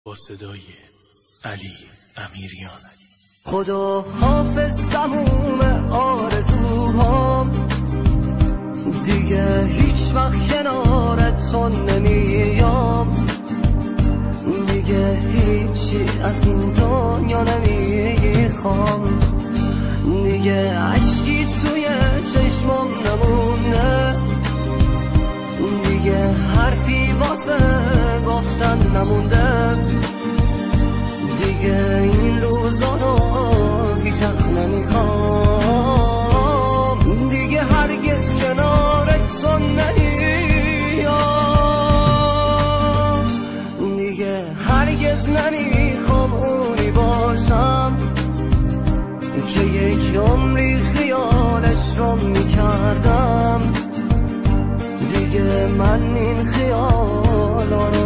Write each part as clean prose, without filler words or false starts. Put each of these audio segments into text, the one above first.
با صدای علی امیریان. خدا حافظ تموم آرزوهام، دیگه هیچ وقت کنارت تو نمیام، دیگه هیچی از این دنیا نمیخوام، دیگه عشقی توی چشمام نمونه، دیگه حرفی واسه گفتن نمونده، دیگه این روزا رو هیچ وقت نمیخوام، دیگه هرگز کنارت تو نمیام، دیگه هرگز نمیخوام اونی باشم که یک عمری خیالش رو میکردم، دیگه من این خیالا رو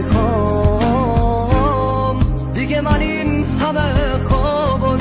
نمیخوام، دیگه من این همه خوابو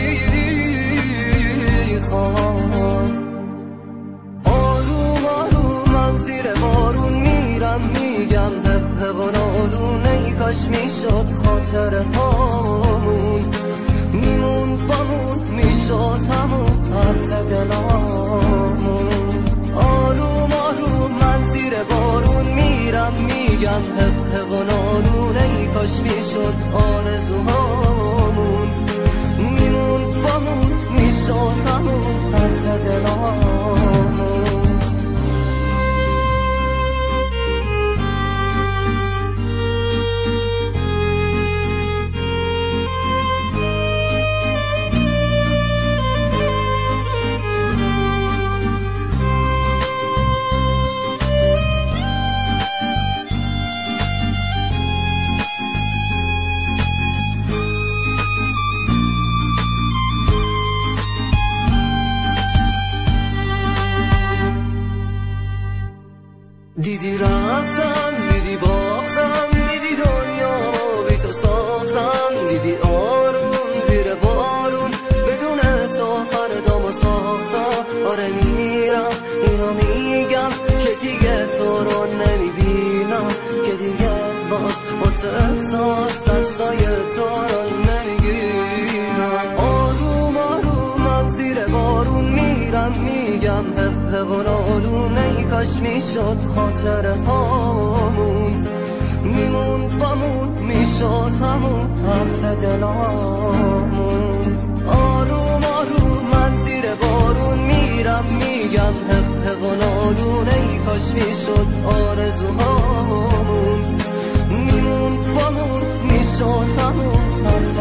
نمیخوام. آروم آروم من زیر بارون میرم، میگم حق و نالونه، ای کاش میشد خاطر هامون میمون بامون، میشد همون حرف دلامون. آروم آروم من زیر بارون میرم، میگم حق و نالونه، ای کاش میشد آرزوهامون میمون بامون، میشد همون حرف دلامون. دیدی رفتم، دیدی باختم، دیدی دنیا بی تو ساختم، دیدی آروم زیر بارون بدون تو فردامو ساختم. آره میرم اینو میگم که دیگه تو رو نمیبینم، که دیگه باز واسه احساس دستای تو رو نمیگیرم. آروم آروم من زیر بارون میرم، میگم حق و نالونه، ای کاش میشد خاطر هامون میمون بامون، میشد همون حرف دلامون. آروم آروم من زیر بارون میرم، میگم حق و نالونه، ای کاش میشد آرزوهامون میمون بامون، میشد همون حرف